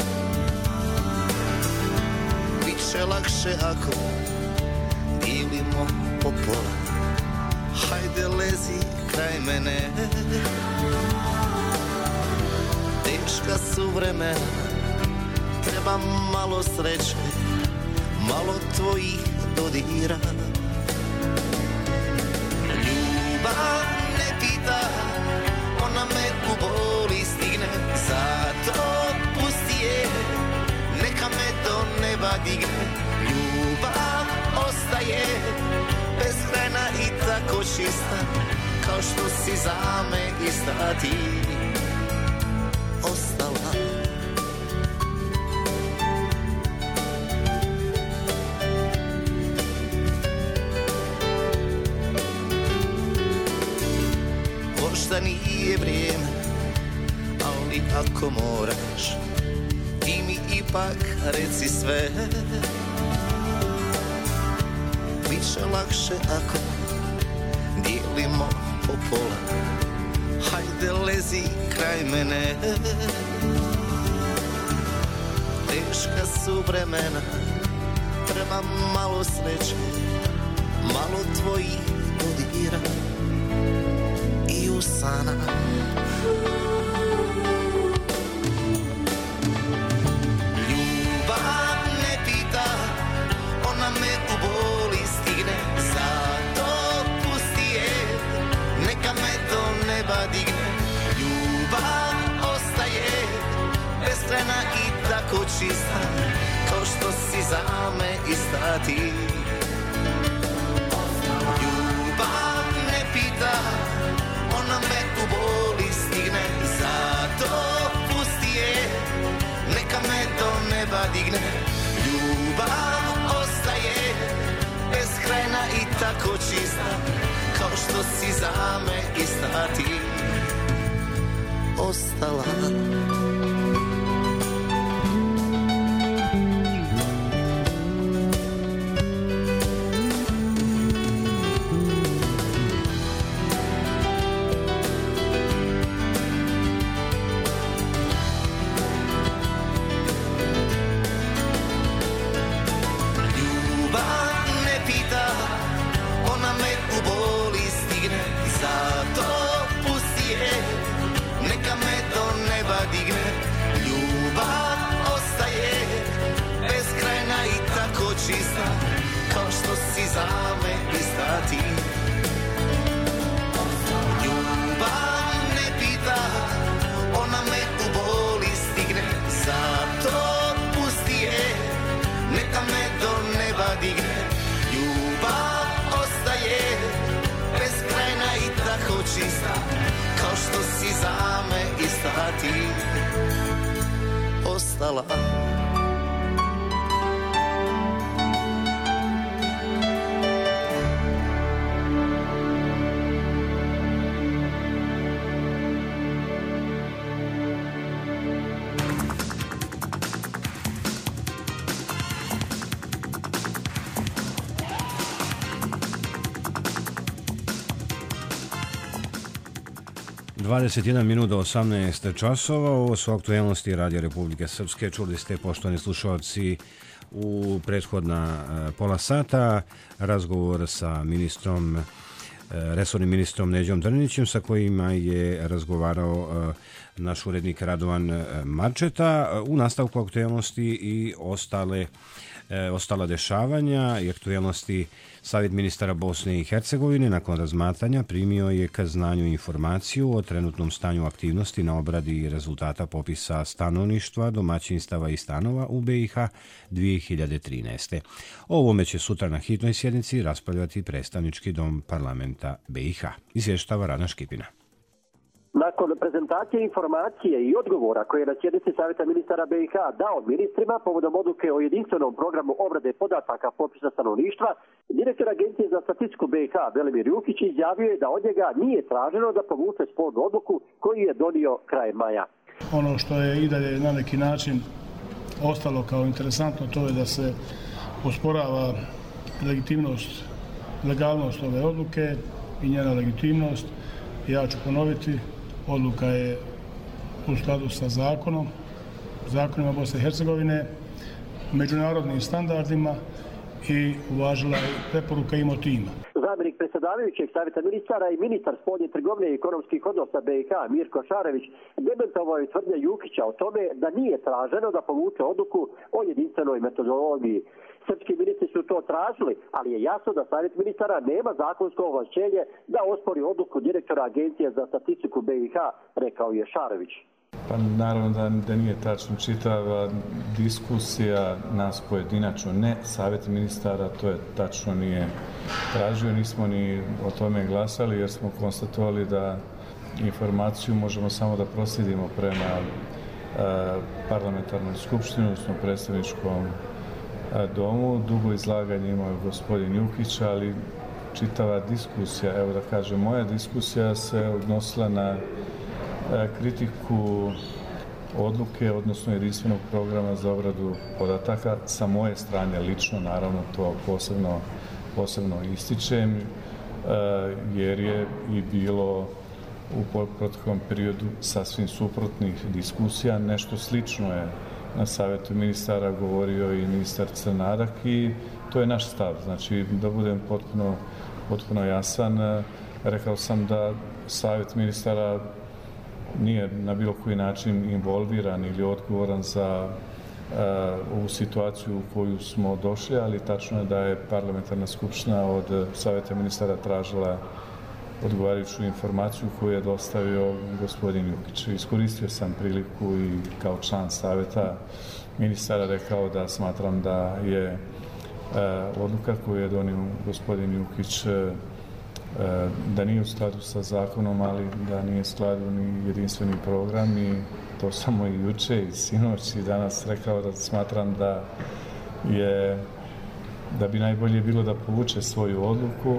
Biće lakše ako dijelimo po pola, hajde lezi kraj mene. Teška su vremena, treba malo sreće, malo tvojih dodira. Ljubav ne pita, ona me u boli stigne, zato pusti je, neka me do neba digne. Ljubav čista, kao što si za me ista ti ostala. Možda nije vrijeme, ali ako moraš, ti mi ipak reci sve. Biće lakše ako dijelimo po pola. Hajde lezi kraj mene. Teška su vremena, treba malo sreće, malo tvojih dodira i usana. Ljubav ne pita, ona me u boli stigne, zato pusti je, neka me do neba digne. Ljubav ostaje beskrajna i tako čista, kao što si za me ista ti. Ljubav ne pita, ona me u boli stigne, zato pusti je, neka me do neba digne. Ljubav ostaje beskrajna i tako čista, kao što si za me ista ti ostala. Čista, kao što si za me ista ti. Ljubav ne pita, ona me u boli stigne, zato pusti je, neka me do neba digne. Ljubav ostaje beskrajna i tako čista, kao što si za me ista ti ostala. dvadeset jedan minut do osamnaest časova. Ovo su aktualnosti Radio Republike Srpske. Čuli ste, poštovani slušalci, u prethodna pola sata razgovor sa ministrom, resornim ministrom Neđom Drnićem, sa kojima je razgovarao naš urednik Radovan Marčeta. U nastavku aktualnosti i ostale ostala dešavanja i aktualnosti. Savjet ministara Bosne i Hercegovine nakon razmatranja primio je ka znanju informaciju o trenutnom stanju aktivnosti na obradi rezultata popisa stanovništva, domaćinstava i stanova u B i H dvije hiljade trinaeste. O ovome će sutra na hitnoj sjednici raspravljati predstavnički dom parlamenta B i H. Izvještava Rana Škipina. Nakon prezentacije informacije i odgovora koje je na sjednici Savjeta ministara B i H dao ministrima povodom odluke o jedinstvenom programu obrade podataka popisa stanovništva, direktor Agencije za statistiku B i H Velimir Jukić izjavio je da od njega nije traženo da povuče spornu odluku koju je donio krajem maja. Ono što je i dalje na neki način ostalo kao interesantno, to je da se osporava legitimnost, legalnost ove odluke i njena legitimnost. Ja ću ponoviti, odluka je u skladu sa zakonom, zakonima Bosne i Hercegovine, međunarodnim standardima i uvažila je preporuka i motiva. Zamjenik predsjedavajućeg Savjeta ministara i ministar spoljne trgovine i ekonomskih odnosa B i H Mirko Šarević demantovao je tvrdnje Jukića o tome da nije traženo da povuče odluku o jedinstvenoj metodologiji. Srpski ministri su to tražili, ali je jasno da Savjet ministara nema zakonsko ovlašćenje da ospori odluku direktora Agencije za statistiku B i H, rekao je Šarević. Pa naravno da, da nije tačno. Čitava diskusija nas pojedinačno, ne savjet ministara, to je tačno nije tražio, nismo ni o tome glasali jer smo konstatovali da informaciju možemo samo da proslijedimo prema e, parlamentarnoj skupštini, odnosno predstavničkom e, domu. Dugo izlaganje imao gospodin Jukić, ali čitava diskusija, evo da kažem, moja diskusija se odnosila na kritiku odluke, odnosno jedinstvenog programa za obradu podataka sa moje strane lično, naravno to posebno, posebno ističem, jer je i bilo u proteklom periodu sasvim suprotnih diskusija. Nešto slično je na savjetu ministara govorio i ministar Crnarak i to je naš stav. Znači, da budem potpuno, potpuno jasan, rekao sam da savjet ministara nije na bilo koji način involviran ili odgovoran za uh, ovu situaciju u koju smo došli, ali tačno je da je parlamentarna skupština od savjeta ministara tražila odgovarajuću informaciju koju je dostavio gospodin Jukić. Iskoristio sam priliku i kao član savjeta ministara rekao da smatram da je uh, odluka koju je donio gospodin Jukić uh, da nije u skladu sa zakonom, ali da nije u skladu ni jedinstveni program i to samo i juče i sinoć i danas rekao da smatram da je da bi najbolje bilo da povuče svoju odluku,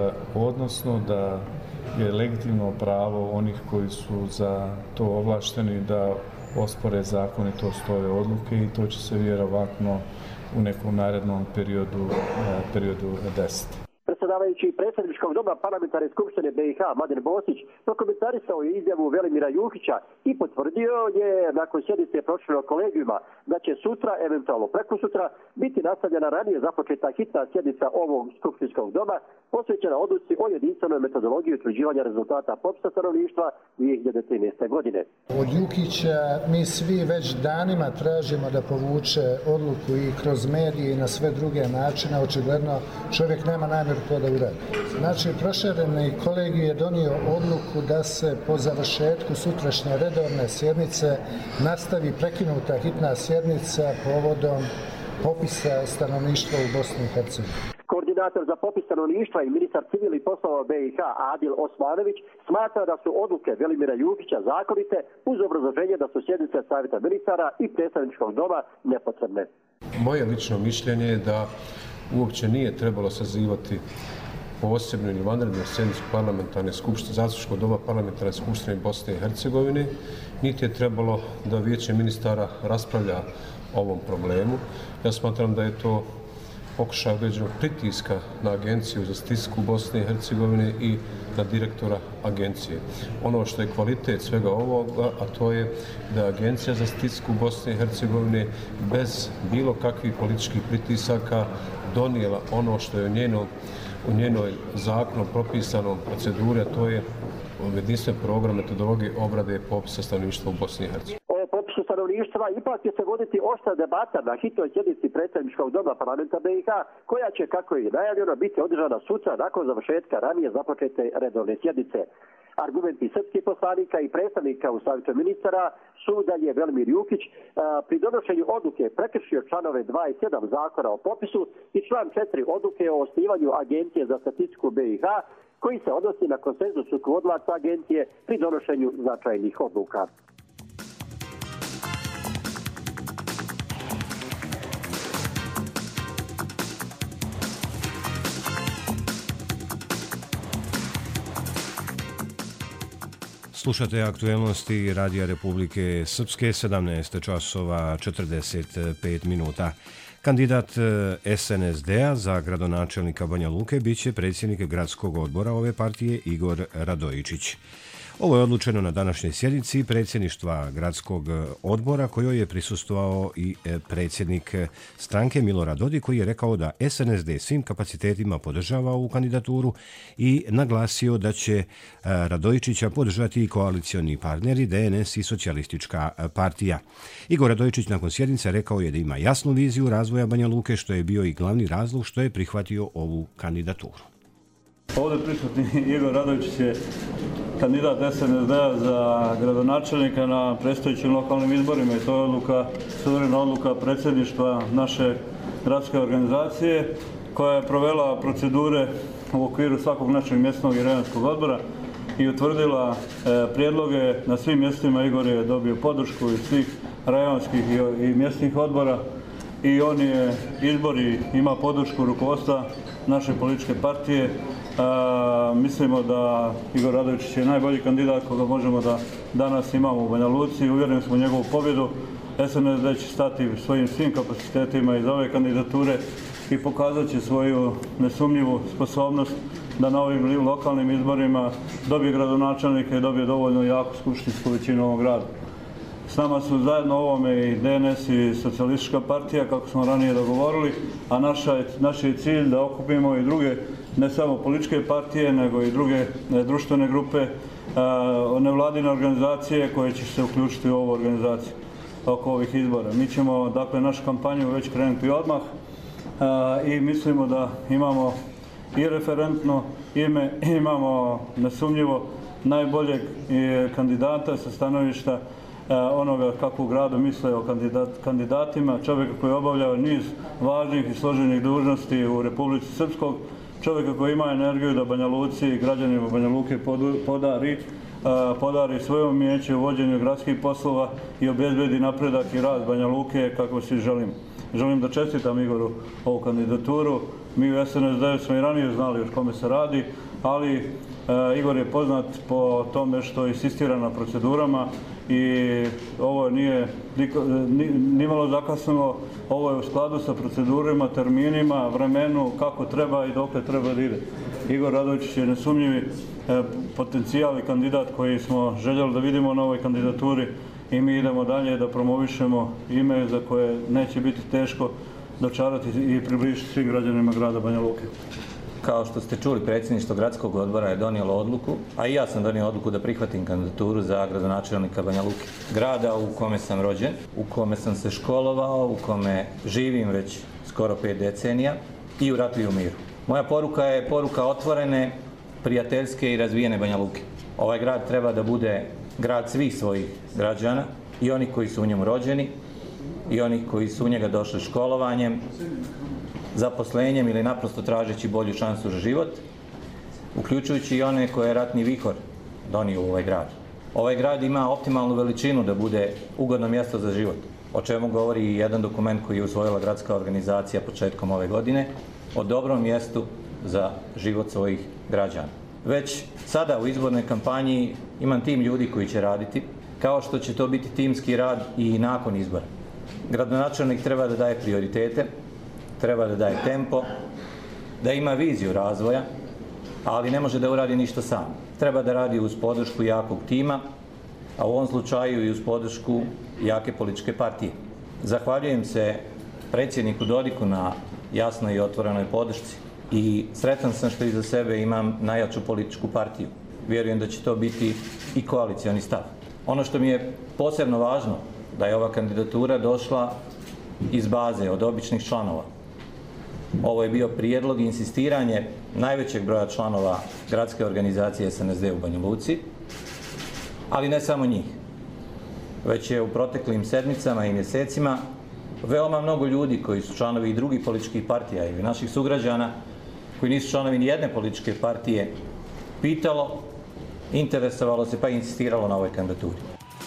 odnosno da je legitimno pravo onih koji su za to ovlašteni da ospore zakonitost ove odluke i to će se vjerovatno u nekom narednom periodu, periodu desiti. Predsjedavajući predsjedničkog doma parlamentarne skupštine B i H Mladen Bosić prokomentarisao je izjavu Velimira Jukića i potvrdio je nakon sjednice proširenog kolegijuma da će sutra, eventualno prekosutra, biti nastavljena ranije započeta hitna sjednica ovog skupštinskog doma posvećena odluci o jedinstvenoj metodologiji utvrđivanja rezultata popisa stanovništva dvije hiljade trinaeste. godine. Od Jukića mi svi već danima tražimo da povuče odluku i kroz medije i na sve druge načine. Očigledno čovjek nema namjeru to da uradi. Znači, prošireni kolegij je donio odluku da se po završetku sutrašnje redovne sjednice nastavi prekinuta hitna sjednica povodom popisa stanovništva u Bosni i Hercegovini. Koordinator za popis stanovništva i ministar civilnih poslova B i H Adil Osmanović smatra da su odluke Velimira Jukića zakonite uz obrazloženje da su sjednice savjeta ministara i predstavničkog doma nepotrebne. Moje lično mišljenje je da uopće nije trebalo sazivati posebnu ili vanrednu sjednicu parlamentarne skupštine, zastupničkog doma parlamentarne skupštine Bosne i Hercegovine, niti je trebalo da Vijeće ministara raspravlja o ovom problemu. Ja smatram da je to pokušaj određenog pritiska na Agenciju za statistiku Bosne i Hercegovine i na direktora agencije. Ono što je kvalitet svega ovoga, a to je da je Agencija za statistiku Bosne i Hercegovine bez bilo kakvih političkih pritisaka donijela ono što je u njenom, u njenoj zakonom propisanom proceduri, a to je jedinstven program metodologije obrade popisa stanovništva u Bosni i Hercegovini. O popisu stanovništva ipak će se voditi oštra debata na hitnoj sjednici predsjedničkog doma parlamenta B i H, koja će, kako je najavljeno, biti održana sutra nakon završetka ranije započete redovne sjednice. Argumenti srpskih poslanika i predstavnika u savjetu ministara su da je Velimir Jukić a, pri donošenju odluke prekršio članove dva i sedam zakona o popisu i član četiri odluke o osnivanju Agencije za statistiku B i H, koji se odnosi na konsenzus rukovodilaca agencije pri donošenju značajnih odluka. Slušate aktuelnosti Radija Republike Srpske, sedamnaest časova četrdeset pet minuta. Kandidat S N S D-a za gradonačelnika Banja Luke biće predsjednik gradskog odbora ove partije Igor Radojičić. Ovo je odlučeno na današnjoj sjednici predsjedništva gradskog odbora kojoj je prisustvovao i predsjednik stranke Milorad Dodik, koji je rekao da S N S D svim kapacitetima podržava ovu kandidaturu i naglasio da će Radojičića podržati i koalicioni partneri D N S i Socijalistička partija. Igor Radojičić nakon sjednice rekao je da ima jasnu viziju razvoja Banja Luke, što je bio i glavni razlog što je prihvatio ovu kandidaturu. Ovdje prisutni Igor Radojičić je kandidat S N S D-a za gradonačelnika na predstojećim lokalnim izborima i to je odluka, suverena odluka predsjedništva naše gradske organizacije koja je provela procedure u okviru svakog našeg mjesnog i rajonskog odbora i utvrdila e, prijedloge na svim mjestima. Igor je dobio podršku iz svih rajonskih i, i mjesnih odbora i on je izbori ima podršku rukovodstva naše političke partije. A, mislimo da Igor Radojičić je najbolji kandidat koga možemo da danas imamo u Banja Luci. Uvjereni smo u njegovu pobjedu. S N S D će stati svojim svim kapacitetima iz ove kandidature i pokazat će svoju nesumnjivu sposobnost da na ovim lokalnim izborima dobije gradonačelnika i dobije dovoljno jaku skupštinsku većinu ovog grada. S nama su zajedno ovome i D N S i Socijalistička partija, kako smo ranije dogovorili, a naša je, naš je cilj da okupimo i druge, ne samo političke partije, nego i druge ne, društvene grupe, a, nevladine organizacije koje će se uključiti u ovu organizaciju oko ovih izbora. Mi ćemo, dakle, našu kampanju već krenuti odmah a, i mislimo da imamo i referentno ime, imamo nesumnjivo najboljeg kandidata sa stanovišta onoga kako u gradu misle o kandidat, kandidatima, čovjeka koji je obavljao niz važnih i složenih dužnosti u Republici Srpskog, čovjeka koji ima energiju da Banja Luci i građanima Banja Luke podari, podari svoje umijeće u vođenju gradskih poslova i obezbedi napredak i rad Banja Luke kako svi želimo. Želim da čestitam Igoru ovu kandidaturu. Mi u S N S D smo i ranije znali o kome se radi, ali e, Igor je poznat po tome što insistira na procedurama i ovo nije ni, ni malo zakasnilo, ovo je u skladu sa procedurima, terminima, vremenu, kako treba i dokle treba da ide. Igor Radojičić je nesumnjivi e, potencijal i kandidat koji smo željeli da vidimo na ovoj kandidaturi i mi idemo dalje da promovišemo ime za koje neće biti teško dočarati i približiti svim građanima grada Banja Luke. Kao što ste čuli, predsjedništvo gradskog odbora je donijelo odluku, a i ja sam donio odluku da prihvatim kandidaturu za gradonačelnika Banja Luke. Grada u kome sam rođen, u kome sam se školovao, u kome živim već skoro pet decenija i u ratu i u miru. Moja poruka je poruka otvorene, prijateljske i razvijene Banja Luke. Ovaj grad treba da bude grad svih svojih građana, i oni koji su u njemu rođeni, i oni koji su u njega došli školovanjem, zaposlenjem ili naprosto tražeći bolju šansu za život, uključujući i one koje je ratni vihor donio u ovaj grad. Ovaj grad ima optimalnu veličinu da bude ugodno mjesto za život, o čemu govori i jedan dokument koji je usvojila gradska organizacija početkom ove godine, o dobrom mjestu za život svojih građana. Već sada u izbornoj kampanji imam tim ljudi koji će raditi, kao što će to biti timski rad i nakon izbora. Gradonačelnik treba da daje prioritete, treba da daje tempo, da ima viziju razvoja, ali ne može da uradi ništa sam. Treba da radi uz podršku jakog tima, a u ovom slučaju i uz podršku jake političke partije. Zahvaljujem se predsjedniku Dodiku na jasnoj i otvorenoj podršci i sretan sam što iza sebe imam najjaču političku partiju. Vjerujem da će to biti i koalicioni stav. Ono što mi je posebno važno, da je ova kandidatura došla iz baze od običnih članova. Ovo je bio prijedlog i insistiranje najvećeg broja članova gradske organizacije S N S D u Banja Luci, ali ne samo njih. Već je u proteklim sedmicama i mjesecima veoma mnogo ljudi koji su članovi i drugih političkih partija ili naših sugrađana koji nisu članovi ni jedne političke partije pitalo, interesovalo se pa i insistiralo na ovoj kandidaturi.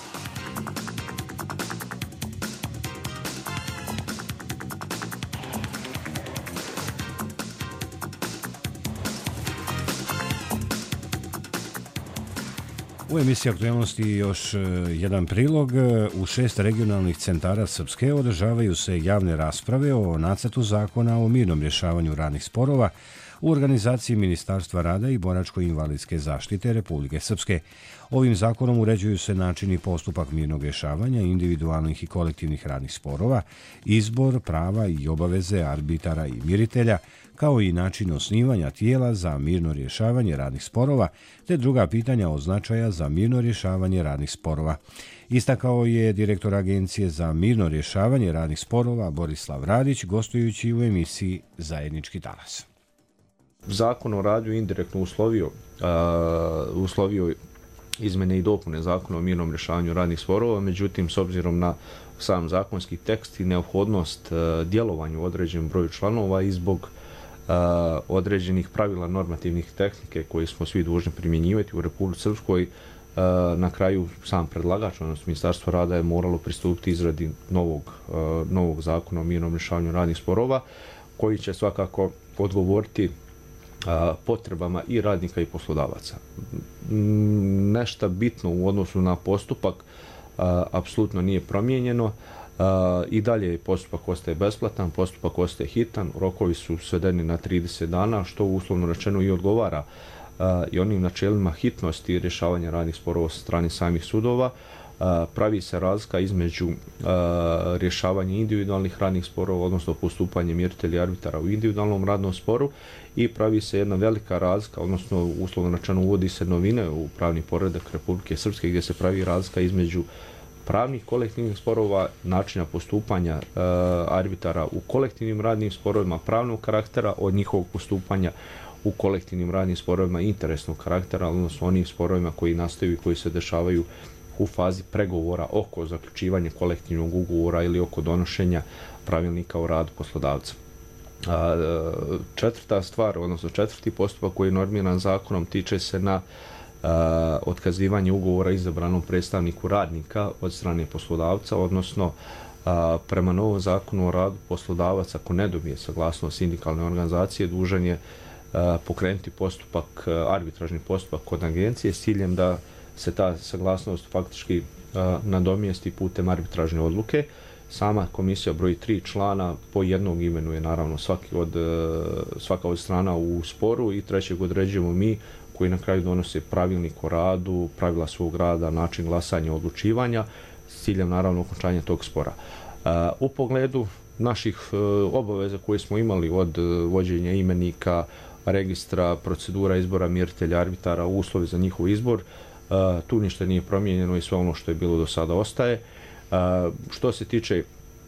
U emisiji Aktualnosti još jedan prilog. U šest regionalnih centara Srpske održavaju se javne rasprave o nacrtu zakona o mirnom rješavanju radnih sporova u organizaciji Ministarstva rada i boračko-invalidske zaštite Republike Srpske. Ovim zakonom uređuju se način i postupak mirnog rješavanja individualnih i kolektivnih radnih sporova, izbor, prava i obaveze arbitara i miritelja, kao i način osnivanja tijela za mirno rješavanje radnih sporova, te druga pitanja od značaja za mirno rješavanje radnih sporova. Istakao je direktor Agencije za mirno rješavanje radnih sporova Borislav Radić, gostujući u emisiji Zajednički talas. Zakon o radu indirektno uslovio, uh, uslovio izmjene i dopune zakona o mirnom rješavanju radnih sporova, međutim s obzirom na sam zakonski tekst i neophodnost uh, djelovanju u određenom broju članova i zbog uh, određenih pravila normativnih tehnike koje smo svi dužni primjenjivati u Republici Srpskoj, uh, na kraju sam predlagač, odnosno Ministarstvo rada, je moralo pristupiti izradi novog, uh, novog zakona o mirnom rješavanju radnih sporova, koji će svakako odgovoriti a, potrebama i radnika i poslodavaca. Nešto bitno u odnosu na postupak a, apsolutno nije promijenjeno. A, I dalje postupak ostaje besplatan, postupak ostaje hitan, rokovi su svedeni na trideset dana, što uslovno rečeno i odgovara a, i onim načelima hitnosti i rješavanja radnih sporova sa strane samih sudova. Pravi se razlika između a, rješavanja individualnih radnih sporova, odnosno postupanje miritelja i arbitara u individualnom radnom sporu, i pravi se jedna velika razlika, odnosno uslovno rečeno uvodi se novine u pravni poredak Republike Srpske, gdje se pravi razlika između pravnih kolektivnih sporova, načina postupanja a, arbitara u kolektivnim radnim sporovima pravnog karaktera od njihovog postupanja u kolektivnim radnim sporovima interesnog karaktera, odnosno onim sporovima koji nastaju i koji se dešavaju u fazi pregovora oko zaključivanja kolektivnog ugovora ili oko donošenja pravilnika o radu poslodavca. A, četvrta stvar, odnosno četvrti postupak koji je normiran zakonom, tiče se na a, otkazivanje ugovora izabranom predstavniku radnika od strane poslodavca, odnosno a, prema novom zakonu o radu poslodavac, ako ne dobije saglasnost sindikalne organizacije, dužan je a, pokrenuti postupak, arbitražni postupak kod agencije s ciljem da se ta saglasnost faktički a, nadomjesti putem arbitražne odluke. Sama komisija broji tri člana, po jednog imenuje naravno svaki od, svaka od strana u sporu i trećeg određujemo mi, koji na kraju donose pravilnik o radu, pravila svog rada, način glasanja, odlučivanja s ciljem naravno okončanja tog spora. A, u pogledu naših a, obaveza koje smo imali od vođenja imenika, registra, procedura izbora miritelja, arbitara, uslovi za njihov izbor, a, tu ništa nije promijenjeno i sve ono što je bilo do sada ostaje. A, što se tiče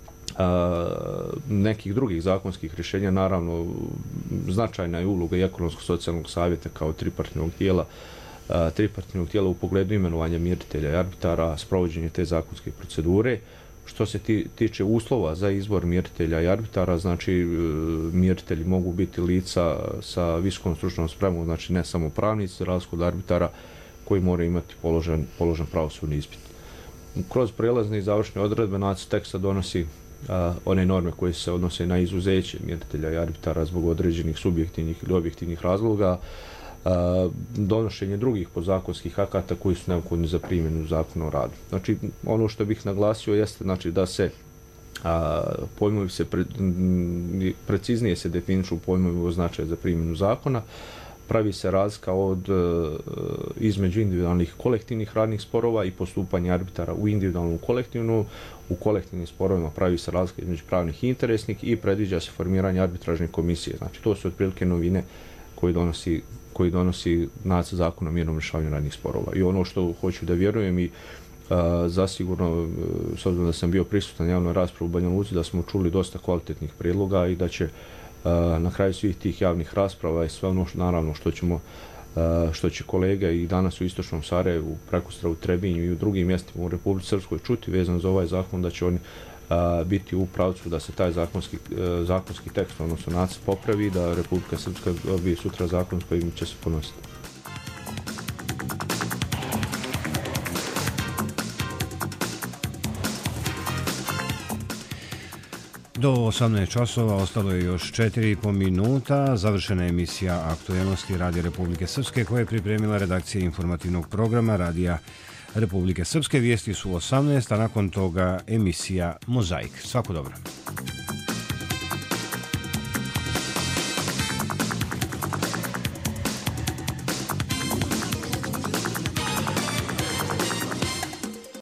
a, nekih drugih zakonskih rješenja, naravno značajna je uloga i ekonomsko-socijalnog savjeta kao tripartitnog tijela, a, tripartitnog tijela u pogledu imenovanja miritelja i arbitara, sprovođenje te zakonske procedure. Što se ti, tiče uslova za izbor miritelja i arbitara, znači miritelji mogu biti lica sa visokom stručnom spremom, znači ne samo pravnici, za razliku od arbitara koji moraju imati položen, položen pravosudni ispit. Kroz prijelazne i završne odredbe nacrt teksta donosi a, one norme koje se odnose na izuzeće miritelja i arbitara zbog određenih subjektivnih ili objektivnih razloga, a, donošenje drugih podzakonskih akata koji su neophodni za primjenu zakona o radu. Znači, ono što bih naglasio jeste znači, da se a, pojmovi se pre, preciznije se definišu pojmovi o značaju za primjenu zakona. Pravi se razlika od između individualnih kolektivnih radnih sporova i postupanja arbitara u individualnom kolektivnu. U kolektivnim sporovima pravi se razlika između pravnih i interesnih i predviđa se formiranje arbitražne komisije. Znači, to su otprilike novine koji donosi, koji donosi nacrt zakona o mirnom rješavanju radnih sporova. I ono što hoću da vjerujem i a, zasigurno, s obzirom da sam bio prisutan na javnoj raspravi u Banja Luci, da smo čuli dosta kvalitetnih prijedloga i da će na kraju svih tih javnih rasprava i sve ono što, naravno što ćemo što će kolege i danas u Istočnom Sarajevu, prekosutra u Trebinju i u drugim mjestima u Republici Srpskoj čuti vezano za ovaj zakon, da će oni biti u pravcu da se taj zakonski, zakonski tekst, odnosno nacrt, popravi, da Republika Srpska dobije sutra zakon s kojim će se ponositi. Do osamnaest časova ostalo je još četiri i po minuta. Završena je emisija Aktualnosti Radija Republike Srpske koja je pripremila redakcija informativnog programa Radija Republike Srpske. Vijesti su osamnaest, a nakon toga emisija Mozaik. Svako dobro.